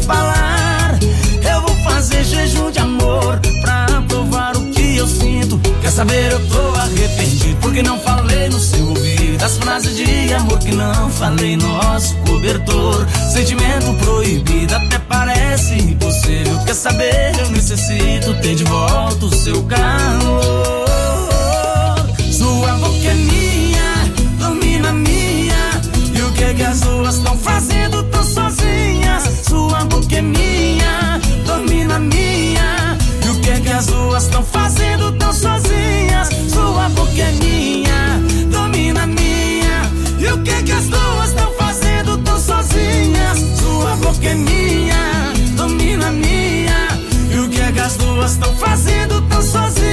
falar. Eu vou fazer jejum de amor pra provar o que eu sinto. Quer saber, eu tô arrependido porque não falei no seu ouvido as frases de amor que não falei no nosso cobertor. Sentimento proibido até parece impossível. Quer saber, eu necessito ter de volta o seu calor. Sua boca é minha, domina a minha. E o que é que as duas estão fazendo tão sozinhas? Sua boca é minha, domina a minha. E o que é que as duas estão fazendo tão sozinhas? Sua boca é minha, domina a minha. E o que é que as duas estão fazendo tão sozinhas? Sua boca é minha, domina a minha. E o que é que as duas estão fazendo tão sozinhas?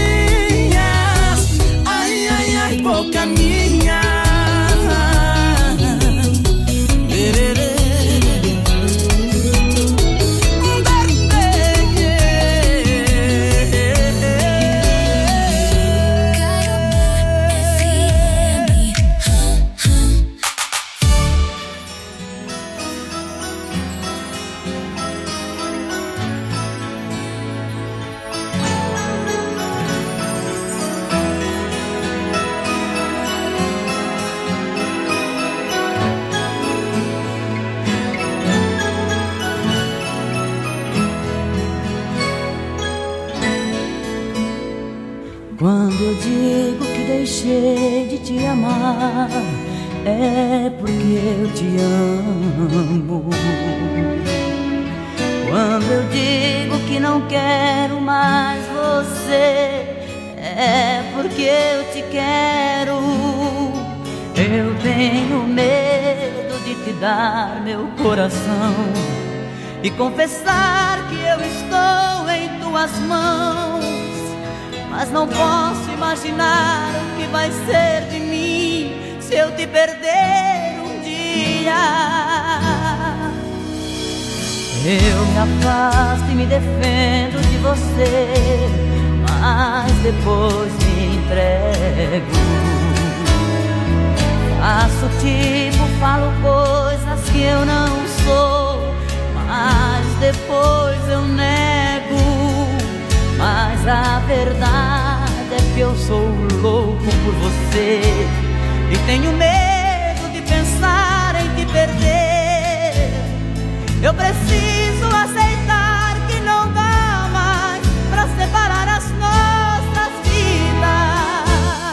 Ai, ai, ai, boca minha. Quando eu digo que deixei de te amar, é porque eu te amo. Quando eu digo que não quero mais você, é porque eu te quero. Eu tenho medo de te dar meu coração e confessar que eu estou em tuas mãos. Mas não posso imaginar o que vai ser de mim se eu te perder um dia. Eu me afasto e me defendo de você, mas depois me entrego. Faço tipo, falo coisas que eu não sou, mas depois eu nego. Mas a verdade é que eu sou louco por você e tenho medo de pensar em te perder. Eu preciso aceitar que não dá mais pra separar as nossas vidas.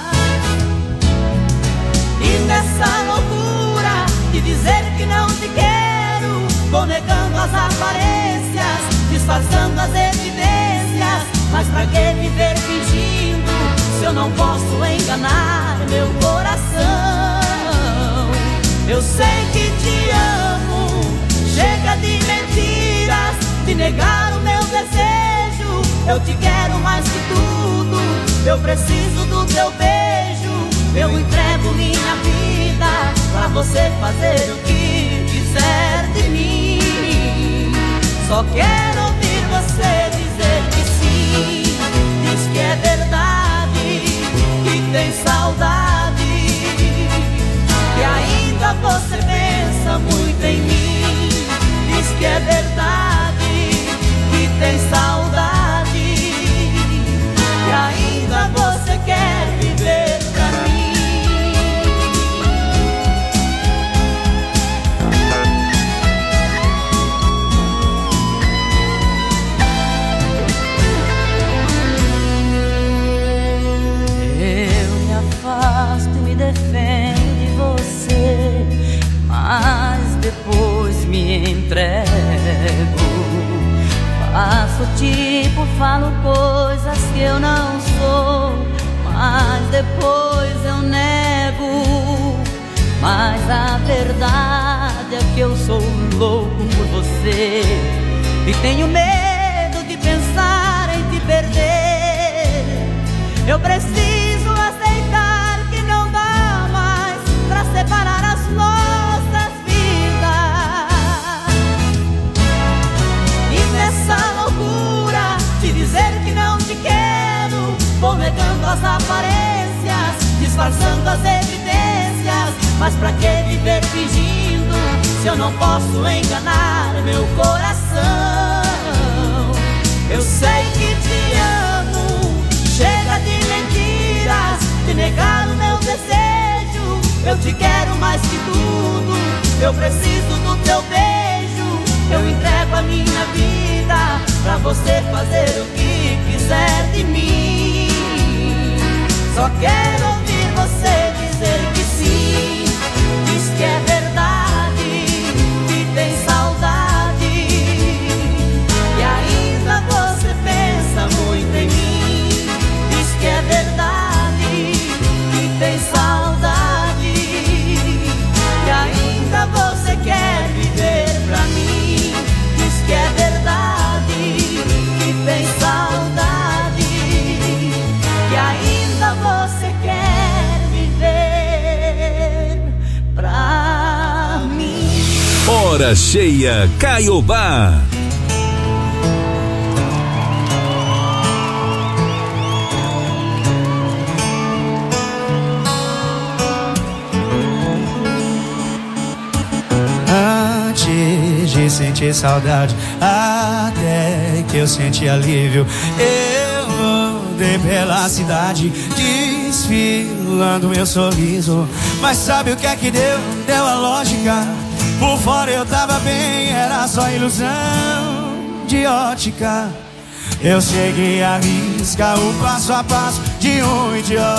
E nessa loucura de dizer que não te quero, vou negando as aparências, disfarçando as evidências. Mas pra que viver fingindo se eu não posso enganar meu coração? Eu sei que te amo, chega de mentiras, de negar o meu desejo. Eu te quero mais que tudo, eu preciso do teu beijo. Eu entrego minha vida pra você fazer o que quiser de mim. Só quero ouvir você dizer que sim. Diz que é verdade, que tem saudade, que ainda você pensa muito em mim. Diz que é verdade, que tem saudade, que ainda você quer viver pra mim. E me defendo de você, mas depois me entrego. Faço tipo, falo coisas que eu não sou, mas depois eu nego. Mas a verdade é que eu sou louco por você e tenho medo de pensar em te perder. Eu preciso aceitar que não dá mais pra separar as nossas vidas. E nessa loucura de dizer que não te quero, vou negando as aparências, disfarçando as evidências. Mas pra que viver fingindo se eu não posso enganar meu coração? Eu te quero mais que tudo, eu preciso do teu beijo. Eu entrego a minha vida pra você fazer o que quiser de mim. Só quero ouvir você dizer que sim. Diz que é verdade, que tem saudade, e ainda você pensa muito em mim. Diz que é verdade, que tem saudade, e ainda você quer viver pra mim. Diz que é verdade, que tem saudade, e ainda você quer viver pra mim. Hora cheia Caiobá. Antes de sentir saudade, até que eu senti alívio, eu andei pela cidade desfilando meu sorriso. Mas sabe o que é que deu? Deu a lógica. Por fora eu tava bem, era só ilusão de ótica. Eu segui a risca, o passo a passo de um idiota.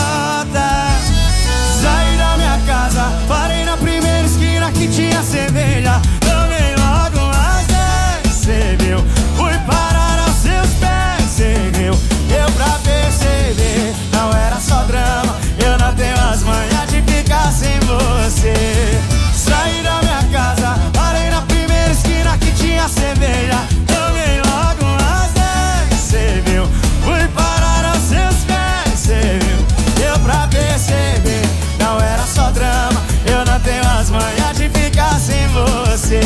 Saí da minha casa, parei na primeira esquina que tinha cerveja. Tomei logo umas 10, cê viu? Fui parar aos seus pés, cê viu? Deu pra perceber, não era só drama. Eu não tenho as manhas de ficar sem você. Saí da minha casa, parei na primeira esquina que tinha cerveja. Tomei logo umas 10, cê viu? Fui parar aos seus pés, cê viu? Deu pra perceber, não era só drama. Eu não tenho as manhas de ficar sem você.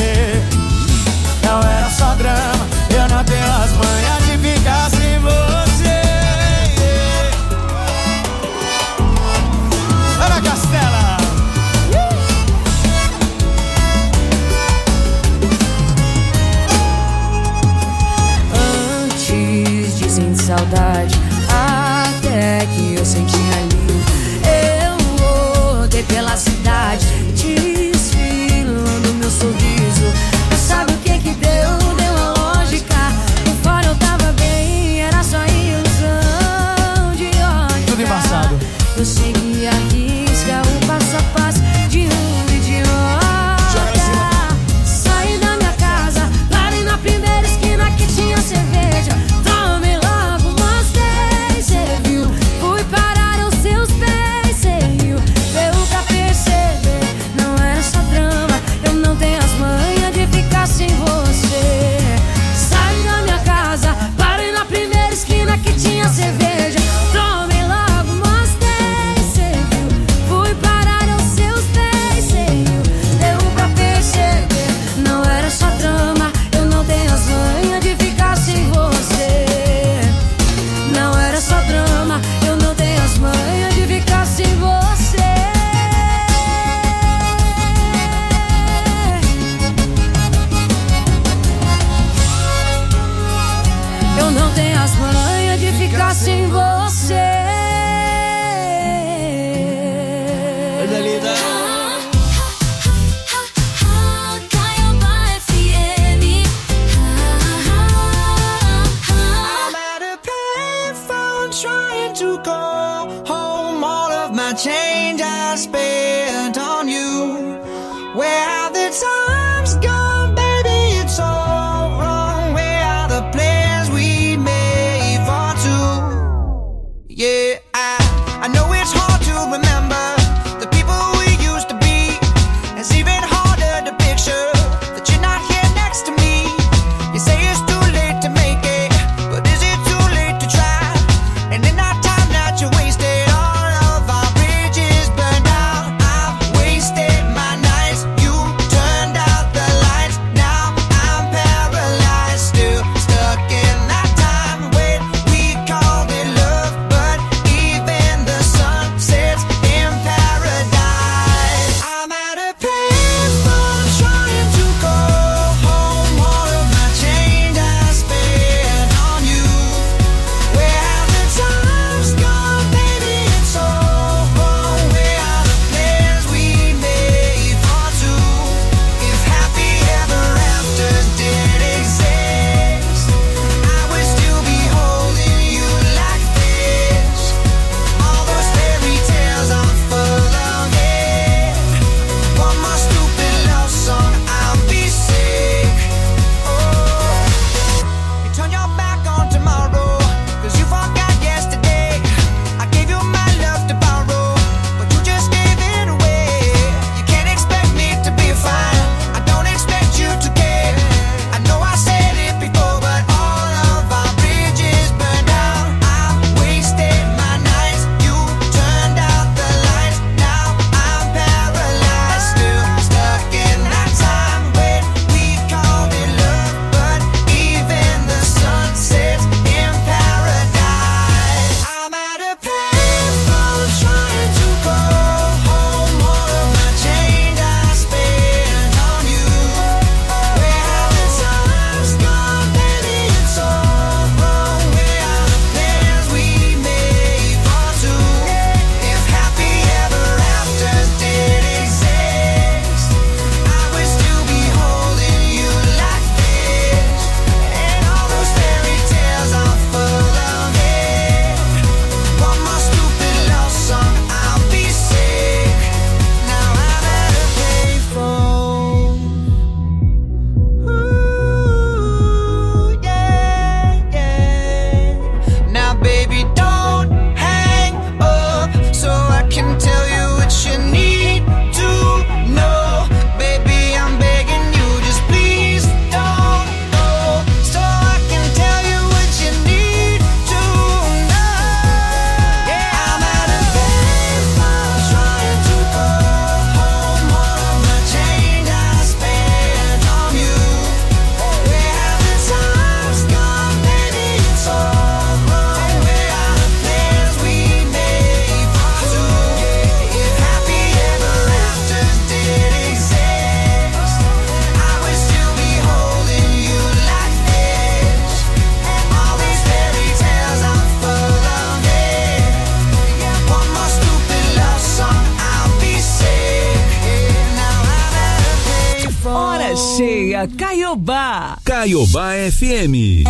Caiobá. Caiobá FM.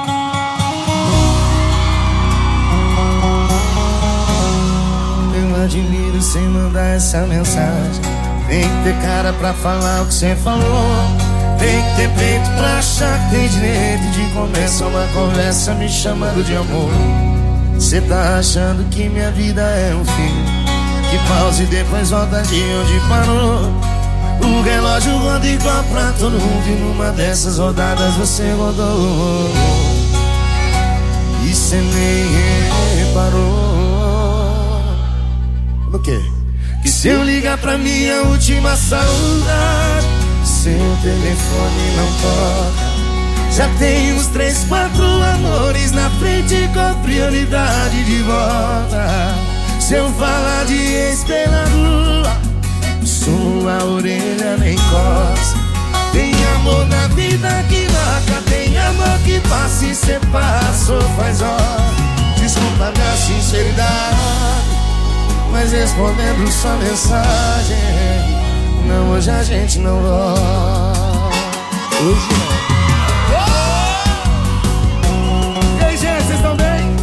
Eu admiro sem mandar essa mensagem. Tem que ter cara pra falar o que cê falou. Tem que ter peito pra achar que tem direito de começar uma conversa me chamando de amor. Cê tá achando que minha vida é um filme que pausa e depois volta de onde parou. O relógio roda igual pra todo mundo e numa dessas rodadas você rodou. E cê nem reparou. O quê? Que se eu ligar pra minha última saudade, seu telefone não toca. Já tem uns 3, 4 amores na frente com prioridade de volta. Se eu falar de ex pela rua, sua orelha nem coça. Tem amor na vida que marca, tem amor que passa e cê passou faz hora. Desculpa minha sinceridade, mas respondendo sua mensagem, não, hoje a gente não volta. Hoje não. E aí, gente, vocês estão bem?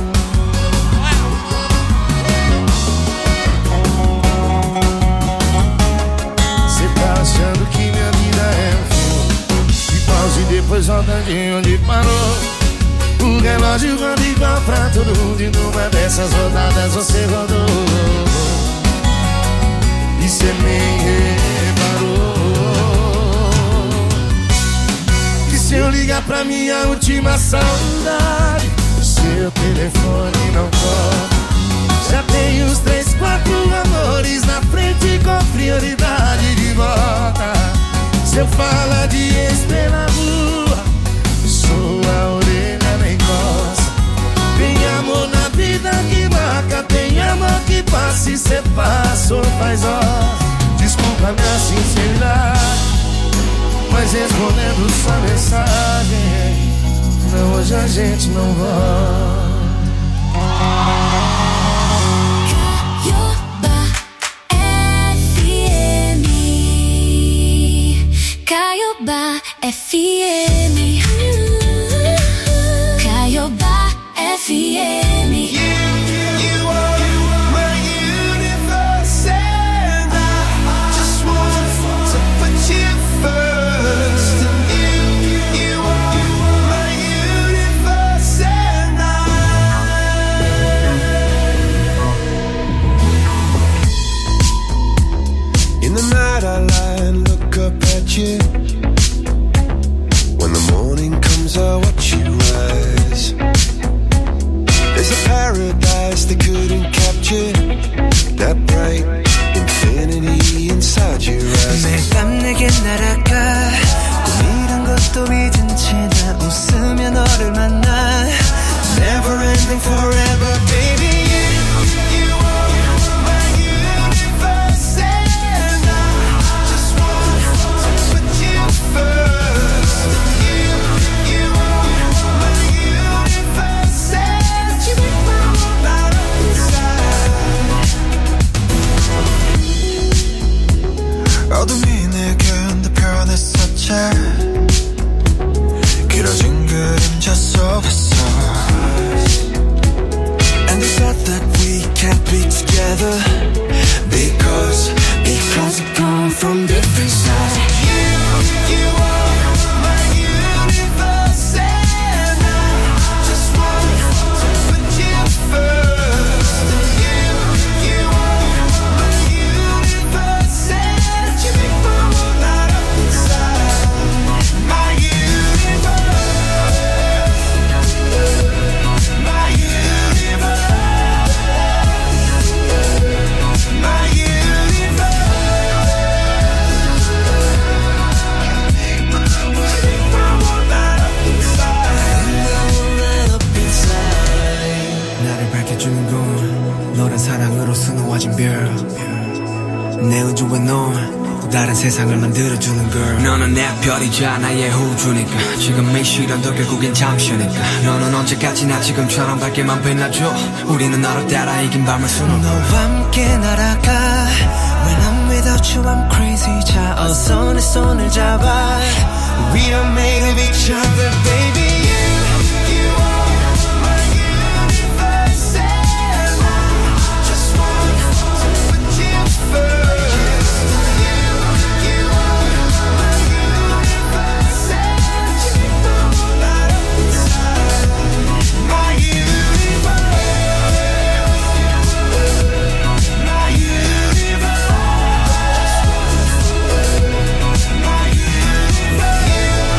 Cê tá achando que minha vida é um filme que pausa e depois volta de onde parou. O relógio roda igual pra todo mundo e numa dessas rodadas você rodou. E cê nem reparou. Que se eu ligar pra minha última saudade, seu telefone não toca. Já tem uns 3, 4 amores na frente com prioridade de volta. Se eu falar de ex pela rua, sua orelha nem coça. Tem amor na vida que marca, tem amor que passa e cê passou faz hora. Desculpa minha sinceridade, mas respondendo sua mensagem, não, hoje a gente não volta. Caiobá FM. Caiobá FM. You are my universe and I just want to put you first. You are my universe and I. In the night I lie and look up at you. When the morning comes I watch you rise. There's a paradise they couldn't capture, that bright infinity inside your eyes. 매일 밤 내게 날아가 꿈이란 것도 잊은 채 나 웃으며 너를 만나. Never ending forever baby. You are my universe and I just want to put you first. You are my universe and you make my whole light up inside. 어둠이 내겐 더 변했었지. 길어진 그림자 속에서. And they said that we can't be together because we come from different sides. You are my universe and I just want to put you first. You are my universe and you make my whole light up inside. My universe, my universe, my universe. 나를 밝혀주는 건 너란 사랑으로 수놓아진 별. 내 우주에 넌 또 다른 세상을 만들어주는 걸. 너는 내 별이자 나의 우주니까 지금의 시련도 결국엔 잠시니까. 너는 언제까지나 지금처럼 밝게만 빛나줘. 우리는 너를 따라 이긴 밤을 수놓아. 너와 함께 날아가 When I'm without you I'm crazy. 자 어서 내 손을 잡아. We are made of each other, baby. You are my universe, and I just want to put you first. You are my universe, and you know that I'm inside. My universe, my universe, my universe.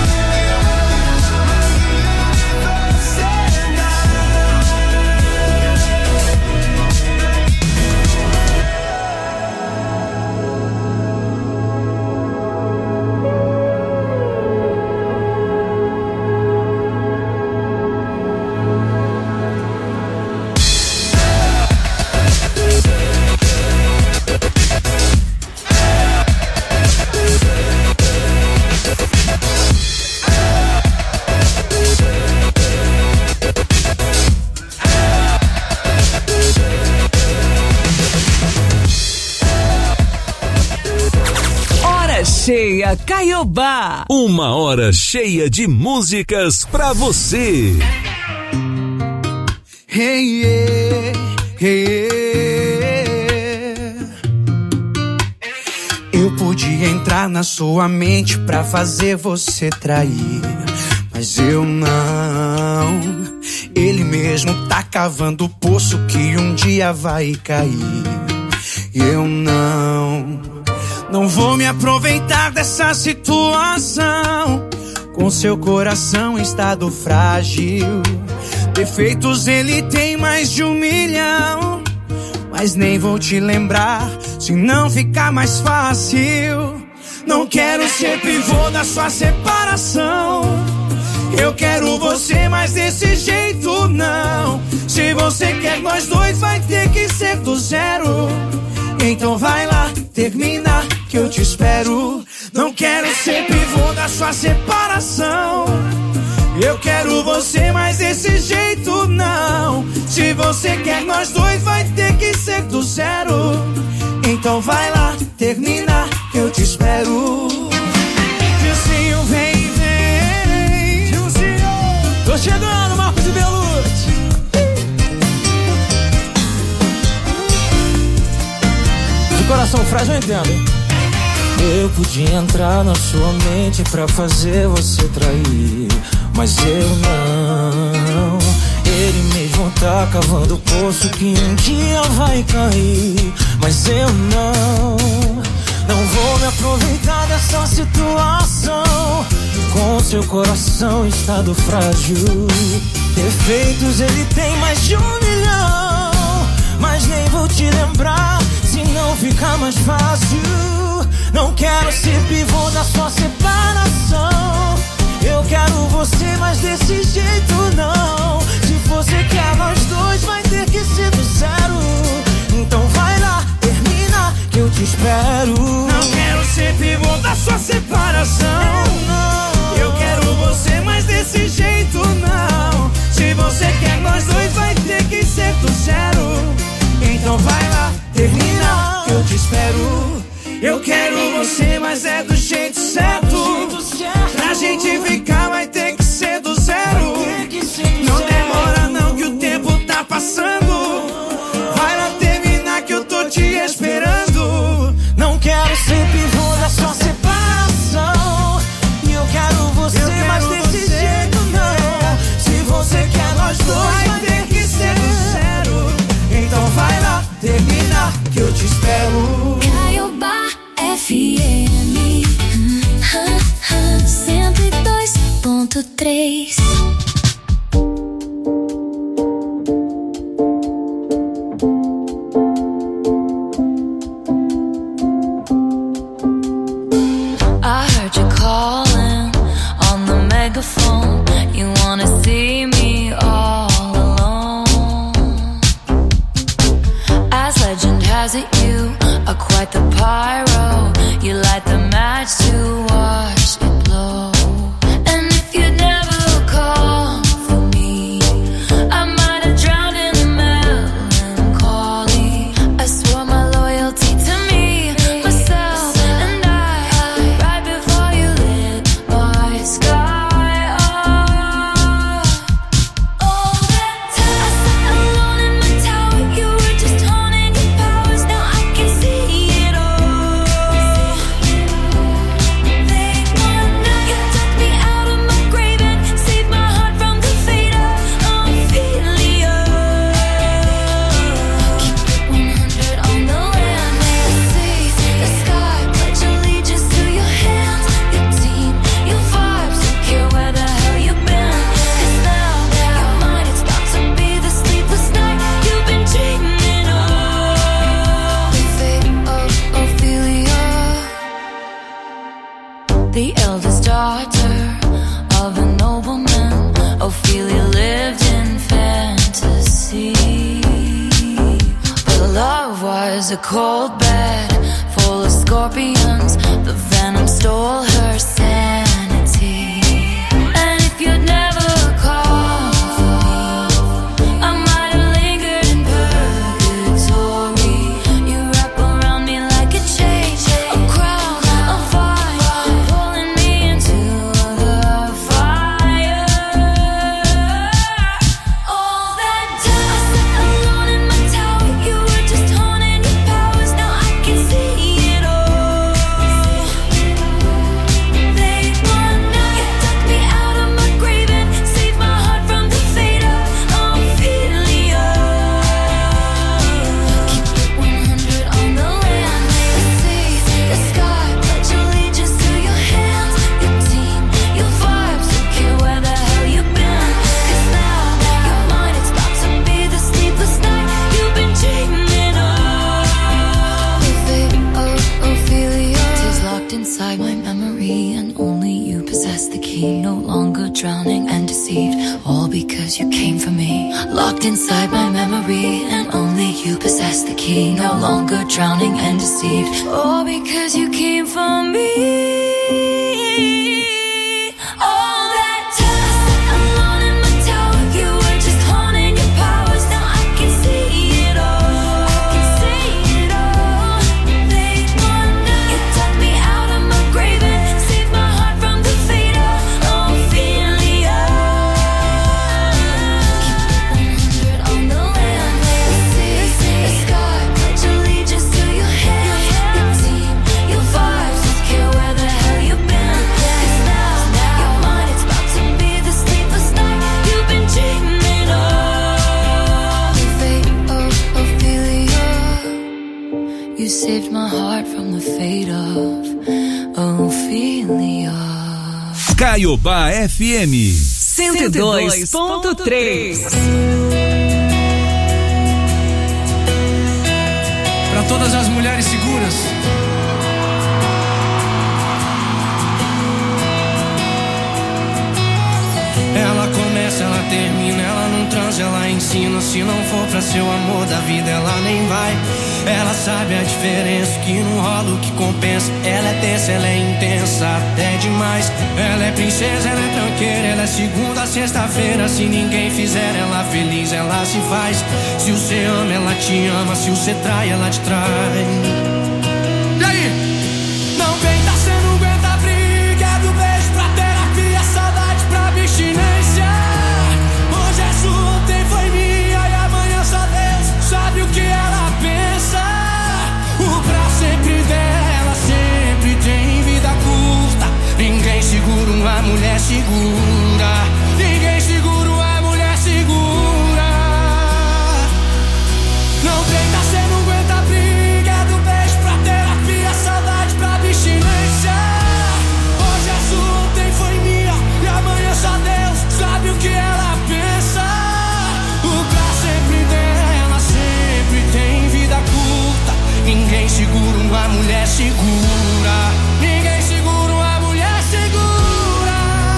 Hora cheia Caiobá. Uma hora cheia de músicas pra você. Hey, yeah, hey, yeah. Eu podia entrar na sua mente pra fazer você trair, mas eu não. Ele mesmo tá cavando o poço que um dia vai cair. Eu não vou me aproveitar dessa situação. Com seu coração em estado frágil, defeitos ele tem mais de 1 milhão. Mas nem vou te lembrar, se não ficar mais fácil. Não quero ser pivô da sua separação. Eu quero você, mas desse jeito não. Se você quer nós dois, vai ter que ser do zero. Então vai lá, termina, que eu te espero. Não quero ser pivô da sua separação. Eu quero você, mas desse jeito não. Se você quer nós dois, vai ter que ser do zero. Então vai lá, termina, que eu te espero. Gilzinho, vem, vem. Gilzinho, tô chegando, Marcos e Belucci. De coração frágil, eu entendo. Eu podia entrar na sua mente pra fazer você trair, mas eu não. Ele mesmo tá cavando o poço que um dia vai cair, mas eu não. Não vou me aproveitar dessa situação. Com seu coração em estado frágil, defeitos ele tem mais de 1 milhão. Mas nem vou te lembrar, se não ficar mais fácil. Não quero ser pivô da sua separação. Eu quero você, mas desse jeito não. Se você quer nós dois, vai ter que ser do zero. Então vai lá, termina, que eu te espero. Não quero ser pivô da sua separação. Eu quero você, mas desse jeito não. Se você quer nós dois, vai ter que ser do zero. Então vai lá, termina, que eu te espero. Eu quero você, mas é do jeito certo. Pra gente ficar vai ter que ser do zero. Não demora não, que o tempo tá passando. Vai lá terminar, que eu tô te esperando. Não quero ser pivô da sua separação. E eu quero você, mas desse jeito não. Se você quer nós dois, vai ter que ser do zero. Então vai lá, termina, que eu te espero. Caiobá FM 102.3. I heard you calling on the megaphone. You wanna see me all alone. As legend has it, you are quite the pyro. You light the match to watch it blow. And if you'd never call for me, I might have drowned in melancholy. I swore my loyalty to me, but was a cold bed full of scorpions. The venom stole her sanity. And if you'd never called for me, I might have lingered in purgatory. You wrap around me like a chain, a crown, a fire, pulling me into the fire. All that time I sat alone in my tower, you were just honing your powers. Now I can see it all. They wonder you took me out of my grave and saved my heart from the fate of Ophelia. Keep it 100 on the land, the sea, the sky. Pledge allegiance to your hands, your team, your vibes. Don't care where the hell you've been, 'cause now your mind it's about to be the sleepless night you've been dreaming of. The fate of Ophelia is locked inside my memory, and only you possess the key. No longer drowning and deceived, all because you came for me. Locked inside my memory, and only you possess the key. No longer drowning and deceived, all because you came for me. All that time I sat alone in my tower, you were just honing your powers. Now I can see it all. I can see it all. They wonder you dug me out of my grave and saved my heart from the fate of Ophelia. Keep it 100 on the land, the sea, the sky. Pledge allegiance to your hands, your team, your vibes. Don't care where the hell you've been, 'cause now your mind it's about to be the sleepless night you've been dreaming of. The fate of Ophelia, you saved my heart from the fate of Ophelia. Caiobá FM. 102.3. Pra todas as mulheres seguras. Ela começa, ela termina, ela não transa, ela ensina. Se não for pra ser o amor da vida, ela nem vai. Ela sabe a diferença, que não rola o que compensa. Ela é tensa, ela é intensa, até demais. Ela é princesa, ela é tranqueira, ela é segunda a sexta-feira. Se ninguém fizer ela feliz, ela se faz. Se você ama, ela te ama. Se você trai, ela te trai. E aí? Não aguenta, cê não aguenta a briga. É do beijo pra terapia, saudade pra abstinência. Hoje é sua, ontem foi minha, e amanhã só Deus sabe o que ela pensa. O pra sempre dela sempre tem vida curta. Ninguém segura uma mulher segura. Ninguém segura uma mulher segura. Não tenta, cê não aguenta a briga. É do beijo pra terapia, saudade pra abstinência. Hoje é sua, ontem foi minha, e amanhã só Deus sabe o que ela pensa. O pra sempre dela sempre tem vida curta. Ninguém segura uma mulher segura. Ninguém segura uma mulher segura.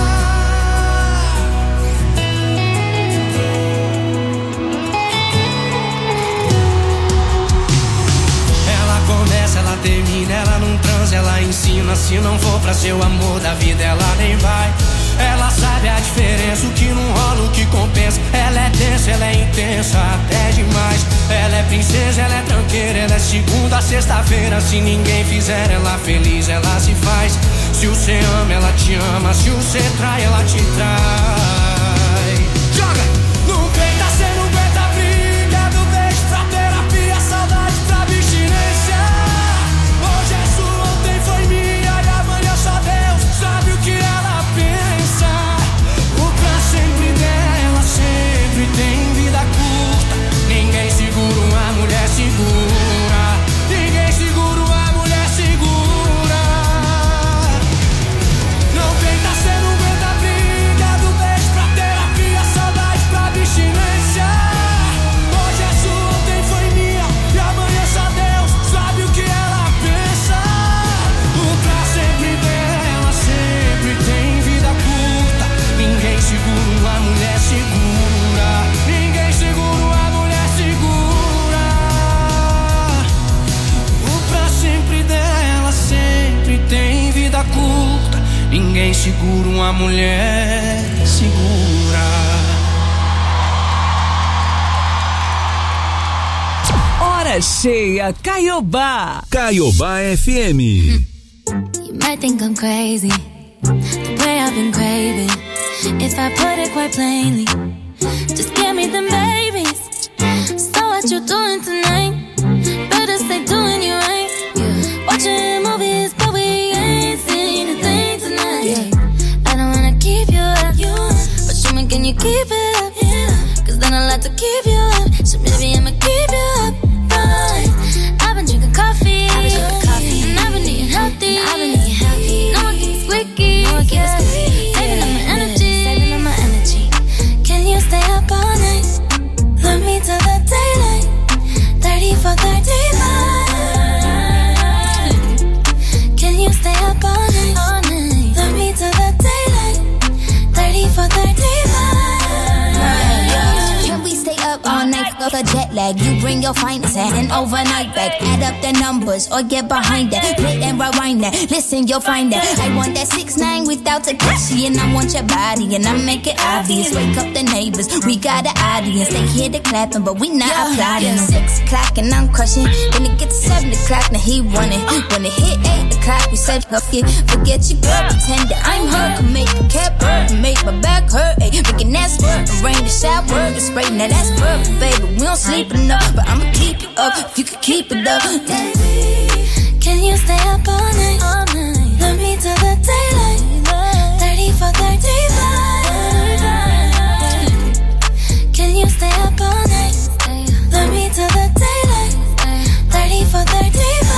Ela começa, ela termina, ela não transa, ela ensina. Se não for pra ser o amor da vida, ela nem vai. Ela sabe a diferença, o que não rola, o que compensa. Ela é tensa, ela é intensa, até demais. Ela é princesa, ela é tranqueira, ela é segunda a sexta-feira. Se ninguém fizer ela feliz, ela se faz. Se você ama, ela te ama. Se você trai, ela te trai. Joga! Não peita, cê não aguenta a briga. É do beijo pra terapia, saudade pra abstinência. Hoje é sua, ontem foi minha, e amanhã só Deus sabe o que ela pensa. O pra sempre dela sempre tem vida curta. Ninguém segura uma mulher segura. Ninguém segura uma mulher segura. Não tenta, cê não aguenta a briga. mulher segura. Hora cheia, Caiobá. Caiobá FM. You might think I'm crazy, the way I've been craving. If I put it quite plainly, just give me them babies. So what you doing tonight? Better stay doing you right. Watching movies, but we ain't seen a thing tonight. I don't wanna keep you up, but show me, can you keep it up? Cause then I'll have to keep you up. So maybe I'ma keep you up. I've been drinking coffee, and I've been eating healthy. No one keeps squeaky, saving up my energy. Can you stay up all night? Love me till the daylight. 30 for 35. Can you stay up all night? Love me till the daylight. 30 for 35. Can we stay up all night? Go the jet lag. You bring your finest and overnight back. Add up the numbers or get behind that. Play and rewind that. Listen, you'll find that. I want that 6ix9ine without Tekashi, and I want your body, and I make it obvious. Wake up the neighbors, we got an audience. They hear the clapping, but we not applauding. 6 o'clock and I'm crushing. When it gets to 7 o'clock, now he running. When it hit 8 o'clock, we said forget your girl, pretend that I'm her. Can make a cat burn, can make my back hurt. Ay, making that squirt, rain the shower, the spray. Now that's perfect, baby. We don't sleep enough, but I'ma keep you up if you can keep it up. Baby, can you stay up all night? Love me till the daylight. 30 for 35. Can you stay up all night? Love me till the daylight. 30 for 35.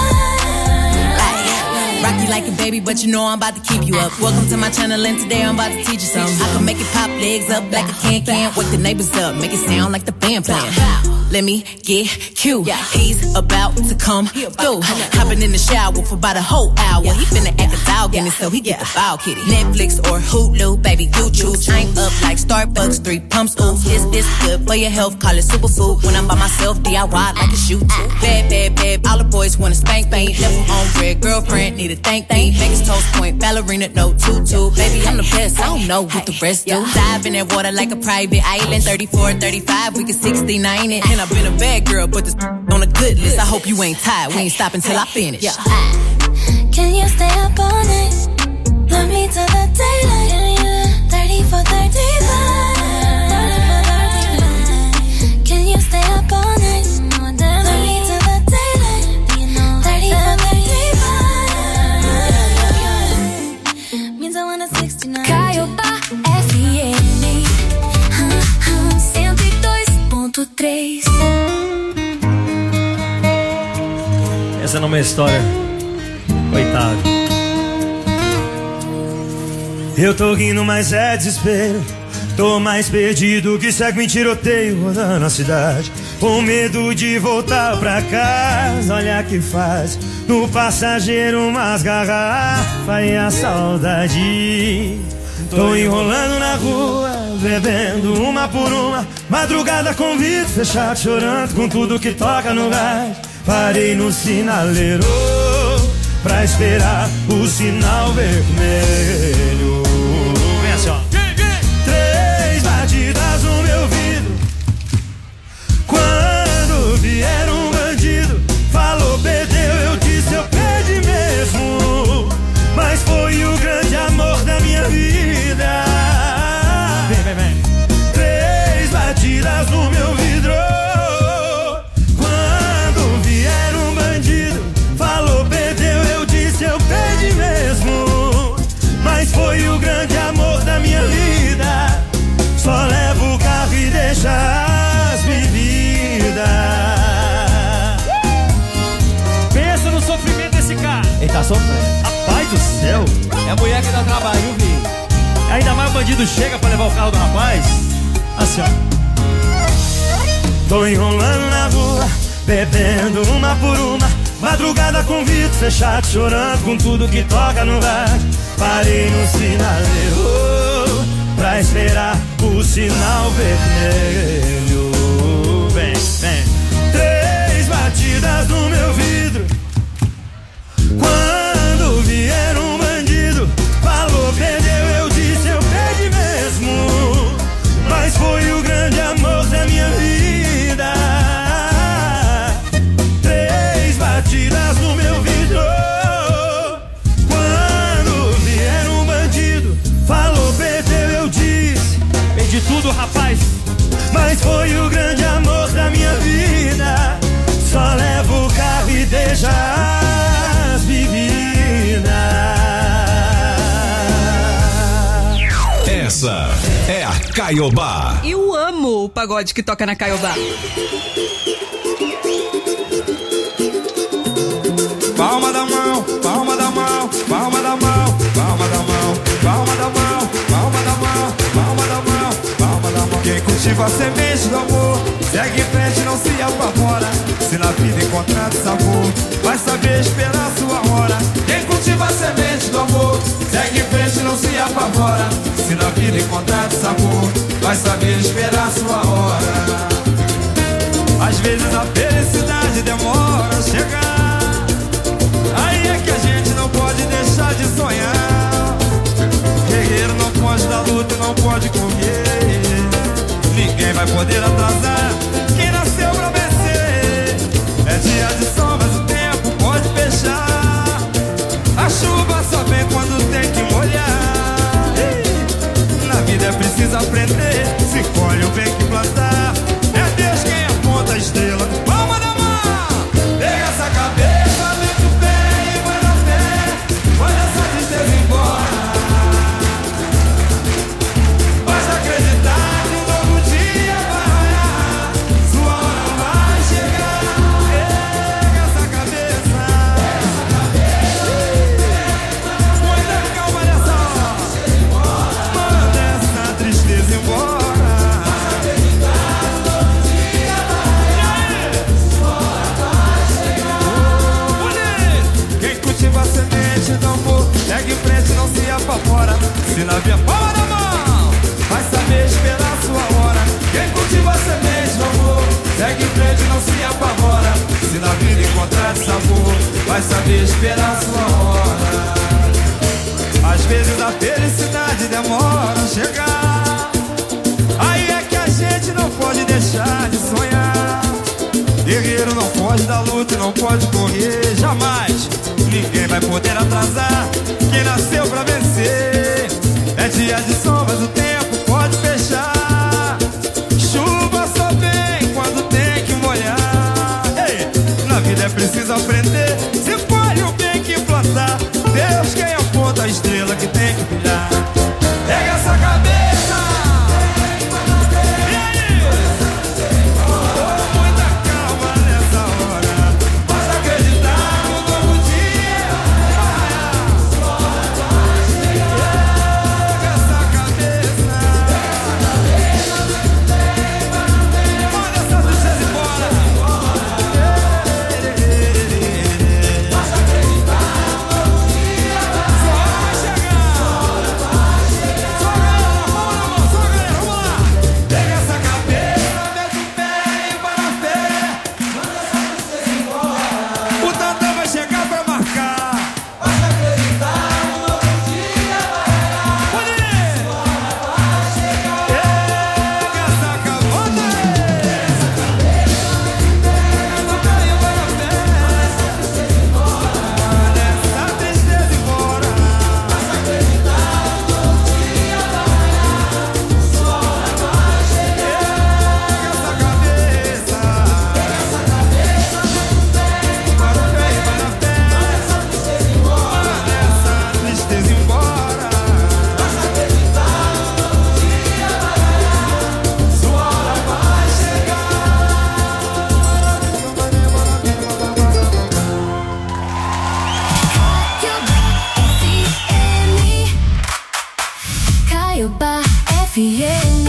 Rock you like a baby, but you know I'm about to keep you up. Welcome to my channel, and today I'm about to teach you something. I can make it pop, legs up like a can. Wake the neighbors up, make it sound like the band playing. Let me get cute. He's about to come through. Hopping in the shower for about a whole hour. He finna act a dog in it, so he get the foul kitty. Netflix or Hulu, baby, you choose. I'm up like Starbucks, 3 pumps, ooh. This good for your health, call it superfood. When I'm by myself, DIY like a shoot too. Bad, all the boys wanna spank me. Left on red, girlfriend, need a thank me. Vegas toast point, ballerina, no tutu. Baby, I'm the best, I don't know what the rest do. Dive in that water like a private island. 34, 35, we can 69 it. And I've been a bad girl, but this on a good list. I hope you ain't tired, we ain't stopping till I finish. Can you stay up all night? Love me till the daylight. 30 for 35. Can you stay up all night? Love me till the daylight. 30 for 35. Means I want a 69. Caiobá FM 102.3. Essa não é uma história. Coitado. Eu tô rindo, mas é desespero. Tô mais perdido que segue em tiroteio rodando a cidade. Com medo de voltar pra casa. Olha que faz no passageiro umas garrafas e a saudade. Tô enrolando na rua, bebendo uma por uma. Madrugada com vidro fechado, chorando com tudo que toca no gás. Parei no sinaleiro pra esperar o sinal vermelho. Vem assim, ó. 3 batidas no meu vidro. Quando vier um bandido, falou, perdeu, eu disse, eu perdi mesmo. Mas foi o grande amor da minha vida. Vem. 3 batidas no meu vidro. Quando vier um bandido, falou, perdeu, eu disse, eu perdi mesmo. Mas foi o grande amor da minha vida. Só levo o carro e deixa as bebidas. Pensa no sofrimento desse cara. Ele tá sofrendo. Rapaz do céu. É a mulher que dá trabalho, viu, filho? Ainda mais o bandido chega pra levar o carro do rapaz. Assim, ó. Tô enrolando na rua, bebendo uma por uma. Madrugada com vidro fechado, chorando com tudo que toca no rádio. Parei no sinaleiro pra esperar o sinal vermelho. Vem. 3 batidas no meu vidro. Quando vier um bandido, falou, perdeu, eu disse, de tudo, rapaz. Mas foi o grande amor da minha vida. Só levo o carro e deixa as bebidas. Essa é a Caiobá. Eu amo o pagode que toca na Caiobá. Palma da mão, palma da mão, palma da mão, palma da mão, palma da mão, palma da mão, palma da mão, palma da mão. Quem cultiva a semente do amor, segue em frente, não se apavora. Se na vida encontrar sabor, vai saber esperar sua hora. Quem cultiva a semente do amor, segue em frente, não se apavora. Se na vida encontrar sabor, vai saber esperar sua hora. Às vezes a felicidade demora a chegar. Aí é que a gente não pode deixar de sonhar. Guerreiro não pode dar luta, não pode correr. Ninguém vai poder atrasar quem nasceu pra vencer. É dia de sol, mas o tempo pode fechar. A chuva só vem quando tem que molhar. Na vida é preciso aprender. Se colhe o bem que plantar. É Deus quem aponta a estrela. Palma da mão, pega essa cabeça, mete o pé e vai na fé. Manda essa tristeza embora. Basta acreditar que um novo dia vai raiar. Sua hora vai chegar. Pega essa cabeça. Muita calma nessa hora. Manda essa tristeza embora. Cultiva a semente do amor, segue em frente, não se apavora. Se na via palma da mão, vai saber esperar sua hora. Quem cultiva a semente do amor, segue em frente, não se apavora. Se na vida encontrar sabor, vai saber esperar sua hora. Às vezes a felicidade demora a chegar. Aí é que a gente não pode deixar de sonhar. Guerreiro não pode dar luta, não pode correr, jamais. Ninguém vai poder atrasar quem nasceu pra vencer. É dia de sol, mas o tempo pode fechar. Chuva só vem quando tem que molhar. Ei, na vida é preciso aprender. Se colhe o bem que plantar. Deus quem aponta a estrela que tem que brilhar. Pega essa cabeça. E aí? Muita calma nessa hora. Basta acreditar no novo dia. Pega essa cabeça. Manda essa tristeza embora. Basta acreditar no novo dia. Só vai chegar. Só galera, vamos lá. Pega essa cabeça, mete o pé e vai na fé. Manda essa tristeza embora. O Tantã vai chegar pra marcar. Basta acreditar no novo dia vai raiar. Sua hora vai chegar. Pega essa cabota. Essa cabeça, mete o pé e vai na fé. Manda essa tristeza embora. Manda essa tristeza embora. Basta acreditar no novo dia vai raiar. Sua hora vai chegar. Pega essa cabeça. Pega essa cabeça, mete o pé e vai na fé. Manda essa tristeza embora. Manda essa tristeza embora. Basta acreditar no novo dia vai raiar. Sua hora vai chegar. Caiobá FM.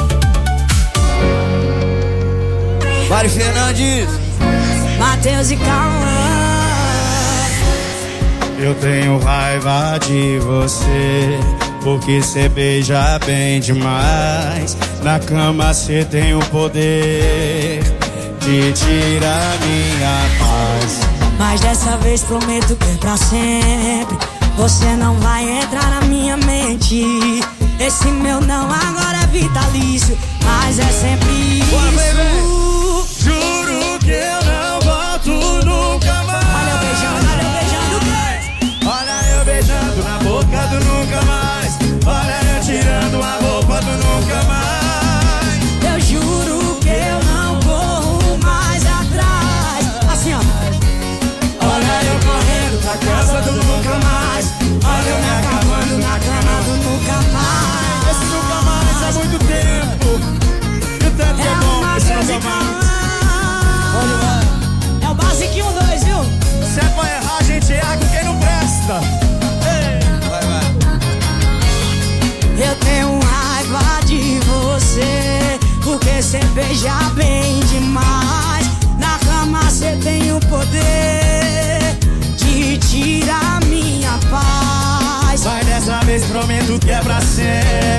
Mari Fernandes. Matheus e Cauã. Eu tenho raiva de você, porque cê beija bem demais. Na cama cê tem o poder de tirar minha paz. Mas dessa vez prometo que é pra sempre. Você não vai entrar na minha mente. Esse meu não agora é vitalício, mas é sempre isso. Juro que eu não volto nunca mais. Olha eu beijando, olha eu beijando. Olha eu beijando na boca do nunca mais. Olha eu tirando a roupa do nunca mais.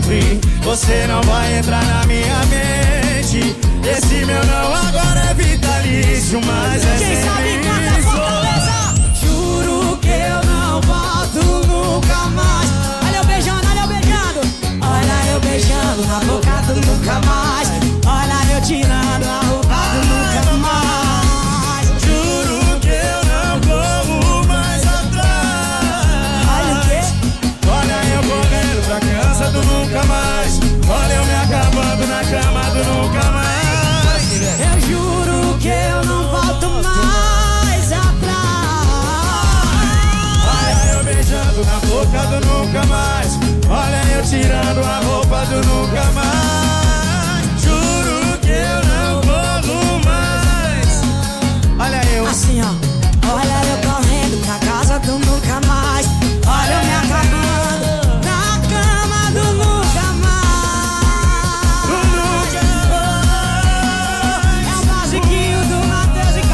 fim. Você não vai entrar na minha mente. Esse meu não agora é vitalício, mas é quem sabe sempre canta isso. Fortaleza. Juro que eu não volto nunca mais. Olha eu beijando, olha eu beijando. Olha eu beijando na boca do nunca mais. Olha eu tirando a roupa do nunca mais. Juro que eu não corro mais atrás. Olha o quê? Olha eu correndo pra casa do nunca mais. Olha eu me acabando na cama do nunca mais. Eu juro que eu não volto mais atrás. Olha eu beijando na boca do nunca mais. Olha eu tirando a roupa do nunca mais. Juro que eu não corro mais. Olha eu assim ó. Olha eu correndo pra casa do nunca mais. Olha eu me acabando na cama do nunca mais. do nunca mais. É o basiquinho do Matheus e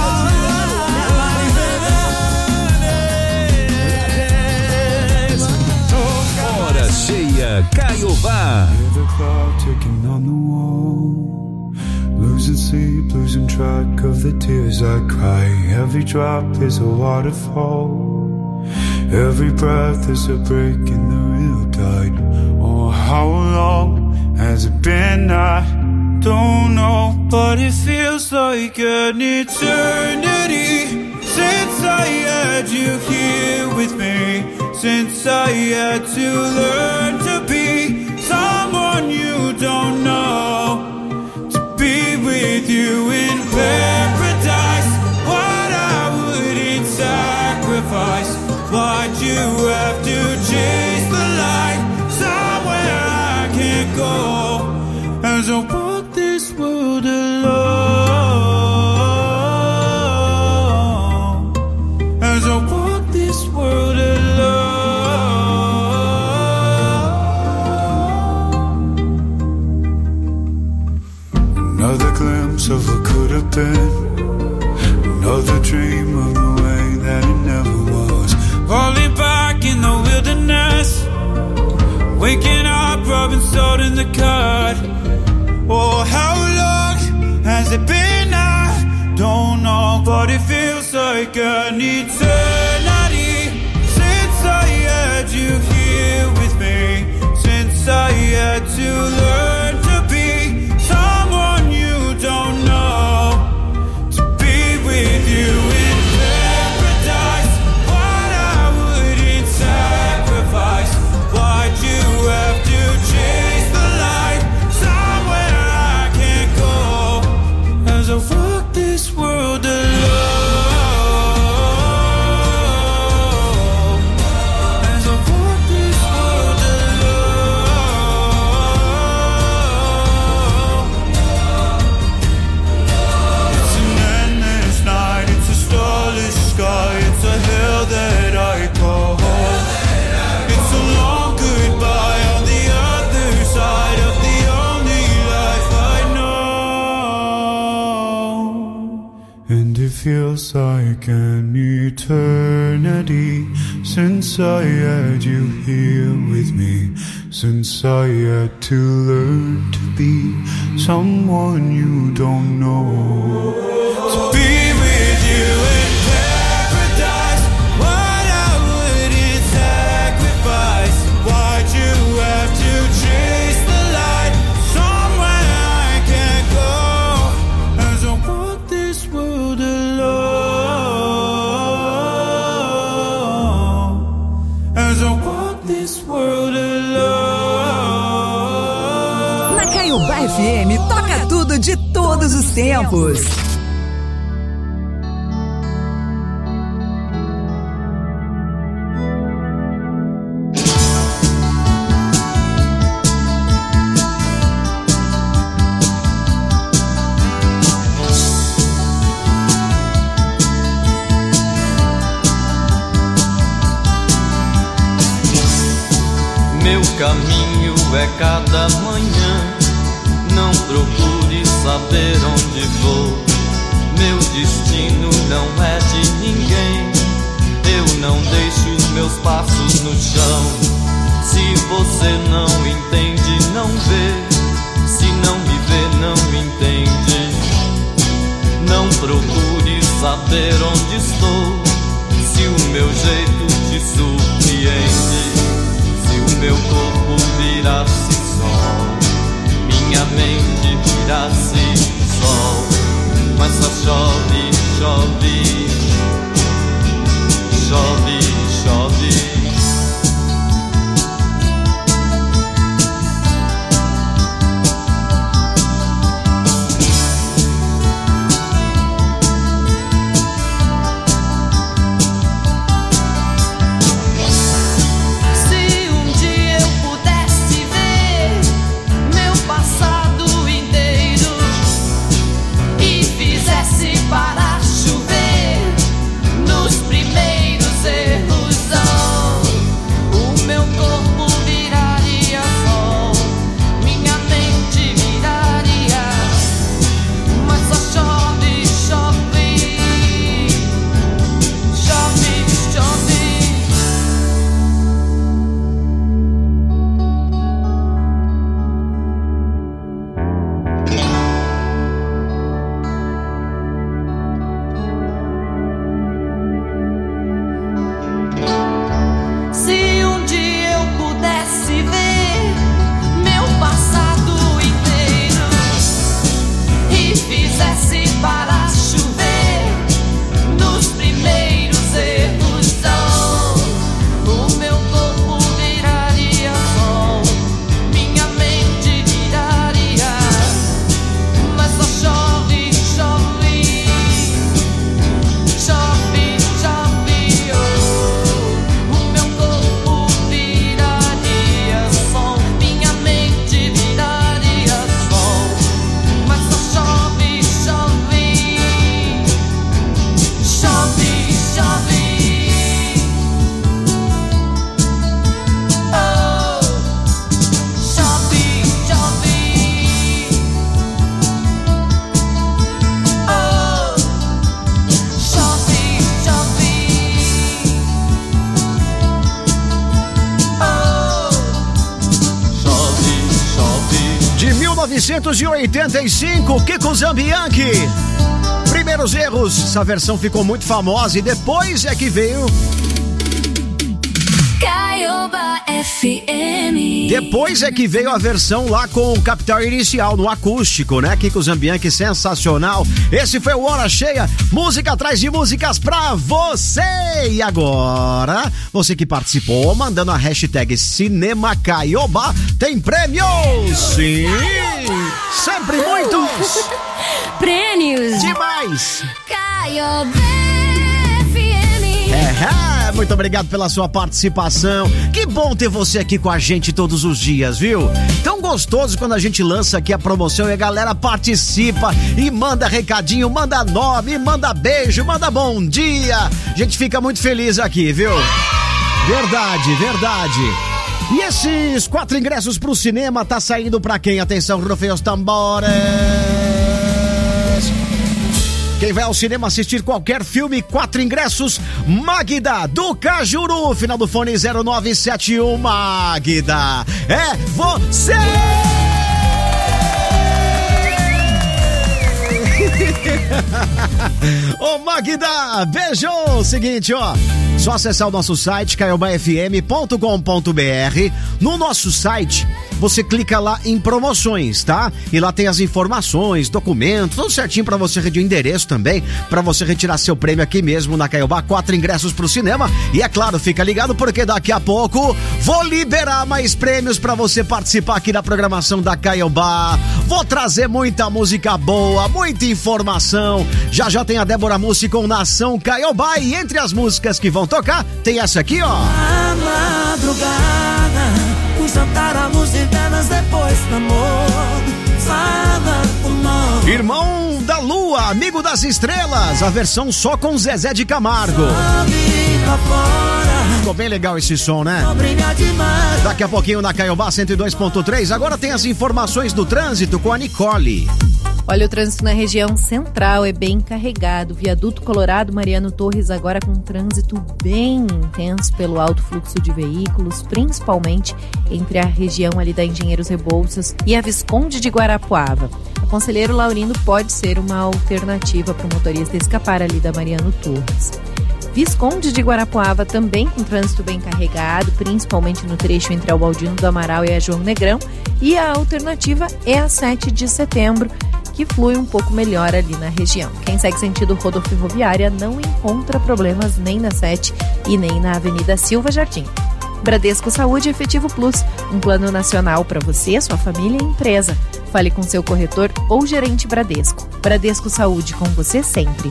Cauã. Hora cheia, Caiobá. Hear the clock ticking on the wall. Losing sleep, losing track of the tears I cry. Every drop is a waterfall. Every breath is a break in the real tide. Oh, how long has it been? I don't know, but it feels like an eternity since I had you here with me. Since I had to learn to be someone you don't know, to be with you in paradise. What I wouldn't sacrifice. Why'd you have to chase the light somewhere I can't go? As I walk this world alone, as I walk this world alone. Another glimpse of what could have been. Another dream of the way that it never was. Falling back in the wilderness. Waking up, rubbing salt in the cut. Oh, how long has it been? I don't know, but it feels like an eternity since I had you here with me. Since I had to learn to be someone you don't know, to be with you in paradise. What I wouldn't sacrifice. Why'd you have to chase the light somewhere I can't go? As I walk this world alone. As I walk this world alone. It's an endless night, it's a starless sky, it's a hell that I call home. It's a long goodbye on the other side of the only life I know. And it feels like an eternity since I had you here with me. Since I had to learn to be someone you don't know. To be with you in paradise. What I wouldn't sacrifice. Why'd you have to chase the light somewhere I can't go? As I walk this world alone. As I walk this world alone. Na Caiobá FM, toca tudo de todos os tempos. Meu caminho é cada manhã. Não procure saber onde vou. Meu destino não é de ninguém. Eu não deixo meus passos no chão. Se você não entende não vê, se não me vê não entende. Não procure saber onde estou, se o meu jeito te surpreende. Se o meu corpo virasse sol, minha mente virasse sol. Mas só chove, chove, chove, chove. Para chover nos primeiros erros. de 1985, Kiko Zambianchi. Primeiros erros, essa versão ficou muito famosa e depois é que veio... Caioba FM. Depois é que veio a versão lá com o Capital Inicial no acústico, né? Kiko Zambianchi, sensacional. Esse foi o Hora Cheia, música atrás de músicas pra você. E agora, você que participou, mandando a hashtag Cinema Caioba, tem prêmios. Sim, sempre muitos. Prêmios. Demais. Caioba FM. Muito obrigado pela sua participação. Que bom ter você aqui com a gente todos os dias, viu? Tão gostoso quando a gente lança aqui a promoção e a galera participa e manda recadinho, manda nome, manda beijo, manda bom dia. A gente fica muito feliz aqui, viu? Verdade, verdade. E esses 4 ingressos pro cinema tá saindo pra quem? Atenção, rufem os tambores. Quem vai ao cinema assistir qualquer filme, 4 ingressos, Magda, do Cajuru, final do fone 0971, Magda, é você! Ô Magda, beijo! Seguinte, ó, só acessar o nosso site, caiobafm.com.br. No nosso site, você clica lá em promoções, tá? E lá tem as informações, documentos, tudo certinho pra você retirar o endereço também, pra você retirar seu prêmio aqui mesmo na Caiobá, 4 ingressos pro cinema. E é claro, fica ligado porque daqui a pouco vou liberar mais prêmios pra você participar aqui da programação da Caiobá. Vou trazer muita música boa, muita informação. Já já tem a Débora Mussi com Nação Caiobá e entre as músicas que vão tocar, tem essa aqui, ó. A madrugada, um jantar à luz de velas depois do amor. Fala o nome. Irmão da Lua, amigo das estrelas, a versão só com Zezé de Camargo. Ficou bem legal esse som, né? Daqui a pouquinho na Caiobá 102.3, agora tem as informações do trânsito com a Nicole. Olha, o trânsito na região central é bem carregado. Viaduto Colorado Mariano Torres agora com trânsito bem intenso pelo alto fluxo de veículos, principalmente entre a região ali da Engenheiros Rebouças e a Visconde de Guarapuava. A Conselheiro Laurindo pode ser uma alternativa para o motorista escapar ali da Mariano Torres. Visconde de Guarapuava também com trânsito bem carregado, principalmente no trecho entre a Ubaldino do Amaral e a João Negrão. E a alternativa é a 7 de setembro, que flui um pouco melhor ali na região. Quem segue sentido rodoferroviária não encontra problemas nem na 7 e nem na Avenida Silva Jardim. Bradesco Saúde Efetivo Plus, um plano nacional para você, sua família e empresa. Fale com seu corretor ou gerente Bradesco. Bradesco Saúde, com você sempre.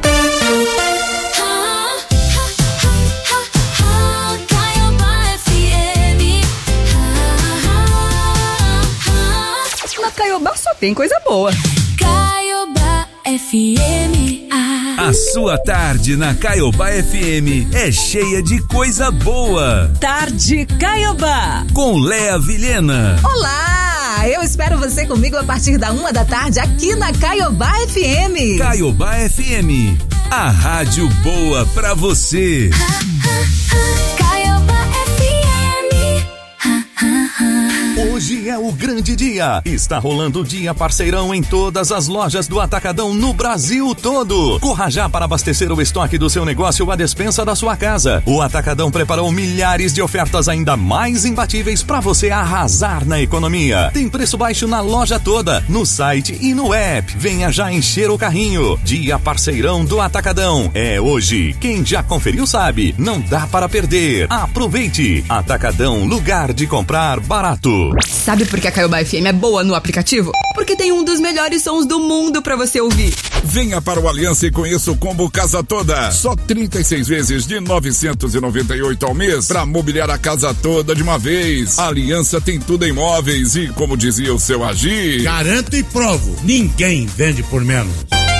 Na Caiobá só tem coisa boa. Caiobá FM. A sua tarde na Caiobá FM é cheia de coisa boa. Tarde Caiobá. Com Léa Vilhena. Olá! Eu espero você comigo a partir da 1 da tarde aqui na Caiobá FM. Caiobá FM, a rádio boa pra você. Caiobá FM. Hoje é o grande dia. Está rolando o Dia Parceirão em todas as lojas do Atacadão no Brasil todo. Corra já para abastecer o estoque do seu negócio ou a despensa da sua casa. O Atacadão preparou milhares de ofertas ainda mais imbatíveis para você arrasar na economia. Tem preço baixo na loja toda, no site e no app. Venha já encher o carrinho. Dia Parceirão do Atacadão. É hoje. Quem já conferiu sabe. Não dá para perder. Aproveite. Atacadão, lugar de comprar barato. Sabe por que a Caiobá FM é boa no aplicativo? Porque tem um dos melhores sons do mundo pra você ouvir. Venha para o Aliança e conheça o combo Casa Toda. Só 36 vezes de 998 ao mês pra mobiliar a casa toda de uma vez. A Aliança tem tudo em móveis e, como dizia o seu Agir, garanto e provo, ninguém vende por menos.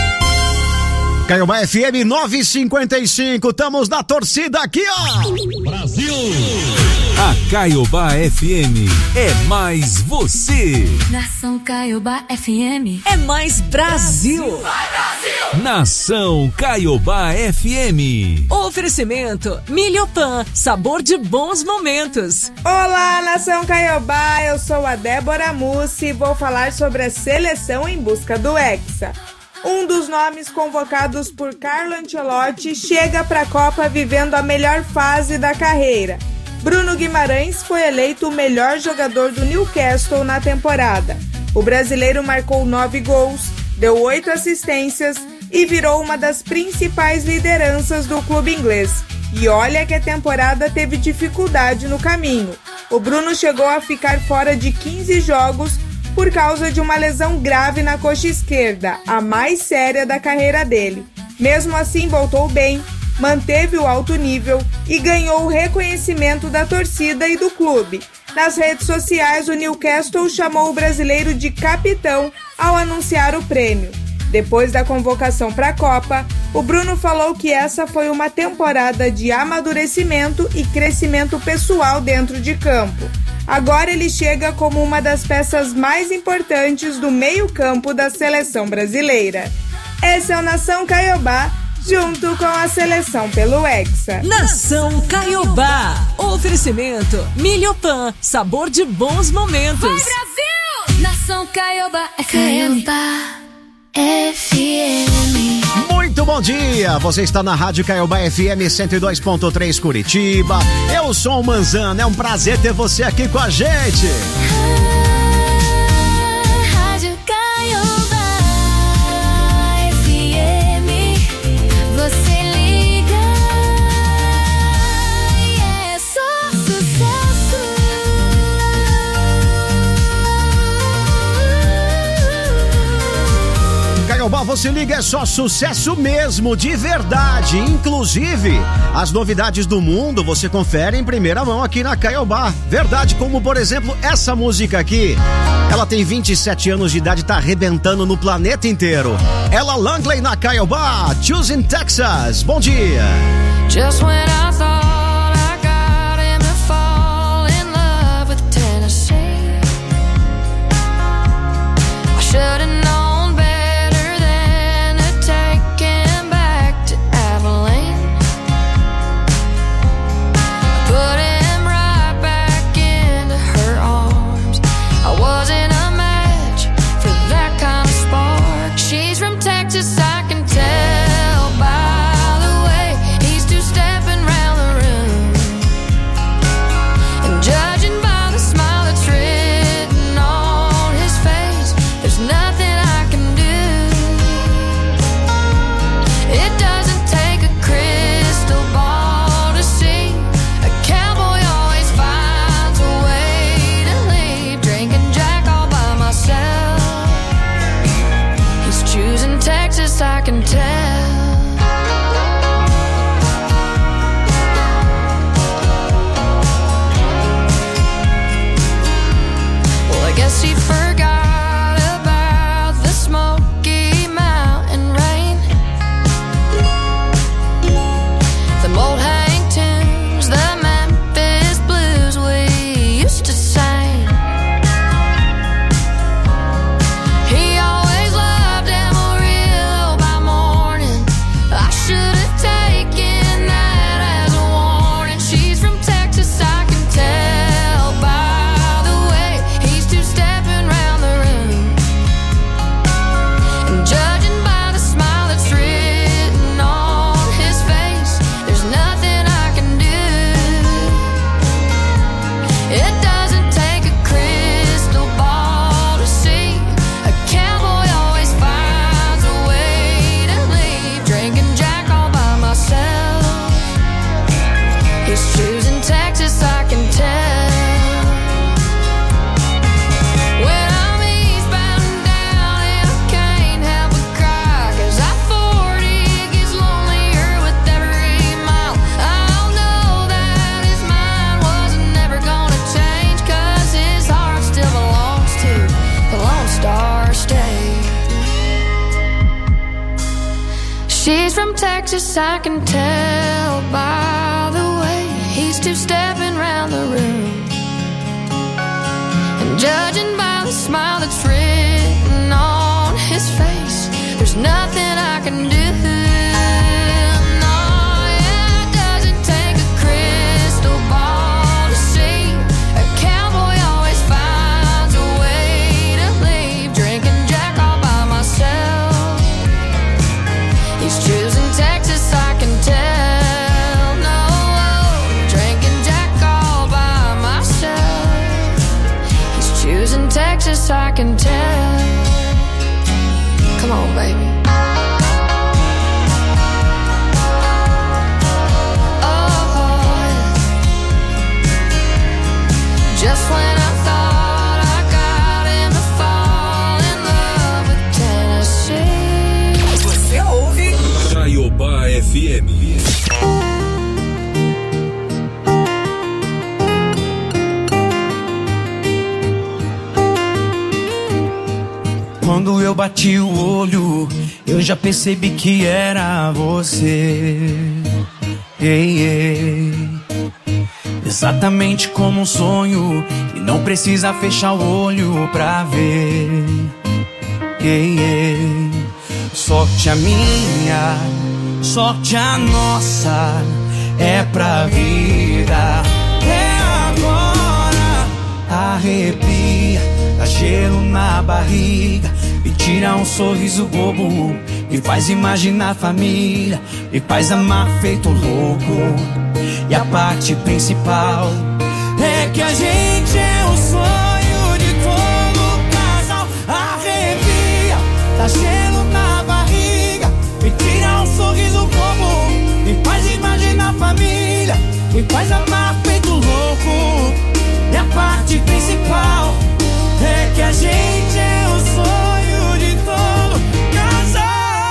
Caiobá FM 955, estamos na torcida aqui, ó! Brasil! A Caiobá FM é mais você. Nação Caiobá FM. É mais Brasil. Vai, Brasil! Nação Caiobá FM. Oferecimento Milhopan, sabor de bons momentos. Olá, Nação Caiobá, eu sou a Débora Mussi e vou falar sobre a seleção em busca do Hexa. Um dos nomes convocados por Carlo Ancelotti chega para a Copa vivendo a melhor fase da carreira. Bruno Guimarães foi eleito o melhor jogador do Newcastle na temporada. O brasileiro marcou 9 gols, deu 8 assistências e virou uma das principais lideranças do clube inglês. E olha que a temporada teve dificuldade no caminho. O Bruno chegou a ficar fora de 15 jogos por causa de uma lesão grave na coxa esquerda, a mais séria da carreira dele. Mesmo assim, voltou bem, manteve o alto nível e ganhou o reconhecimento da torcida e do clube. Nas redes sociais, o Newcastle chamou o brasileiro de capitão ao anunciar o prêmio. Depois da convocação para a Copa, o Bruno falou que essa foi uma temporada de amadurecimento e crescimento pessoal dentro de campo. Agora ele chega como uma das peças mais importantes do meio-campo da seleção brasileira. Esse é o Nação Caiobá, junto com a seleção pelo Hexa. Nação Caiobá. Oferecimento Milhopan, sabor de bons momentos. Vai, Brasil! Nação Caiobá FM. FM. Muito bom dia, você está na Rádio Caiobá FM 102.3 Curitiba. Eu sou o Manzano, é um prazer ter você aqui com a gente. Rádio Caiobá FM, você liga e é só sucesso. Caiobá, você liga, é só sucesso mesmo, de verdade. Inclusive, as novidades do mundo você confere em primeira mão aqui na Caiobá. Verdade, como por exemplo essa música aqui. Ela tem 27 anos de idade e tá arrebentando no planeta inteiro. Ella Langley na Caiobá, Choosing Texas. Bom dia. Just when I thought I got him to fall in love with Tennessee, I should've known better. She's from Texas, I can tell by the way he's two-stepping round the room. And judging by the smile that's written on his face, there's nothing I can do. Texas, I can tell. Come on, baby. Oh, just when I thought I got him to fall in love with Tennessee. Você ouve Caiobá FM. Quando eu bati o olho, eu já percebi que era você. Ei, ei. Exatamente como um sonho, e não precisa fechar o olho pra ver. Ei, ei. Sorte a minha, sorte a nossa, é pra vida. É agora, arrepia, dá gelo na barriga, me tira um sorriso bobo, me faz imaginar a família, me faz amar feito louco. E a parte principal é que a gente é o sonho de todo casal. Arrepia, dá gelo na barriga, me tira um sorriso bobo, me faz imaginar a família, me faz amar feito louco. E a parte principal é que a gente é o sonho de todo casal.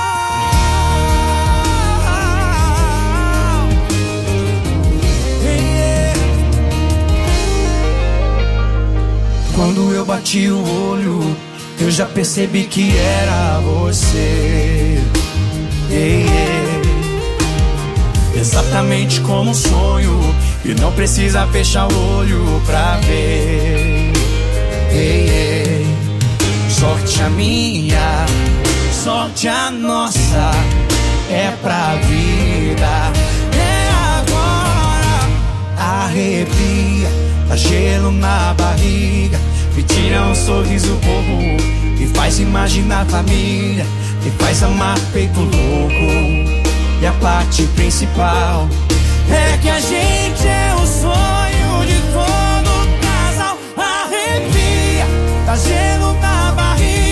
Quando eu bati o olho, eu já percebi que era você. Ei, ei. Exatamente como um sonho, e não precisa fechar o olho pra ver. Ei, ei. Sorte a minha, sorte a nossa, é pra vida. É agora, arrepia, dá gelo na barriga, me tira um sorriso bobo, me faz imaginar a família, me faz amar feito louco. E a parte principal é que a gente é o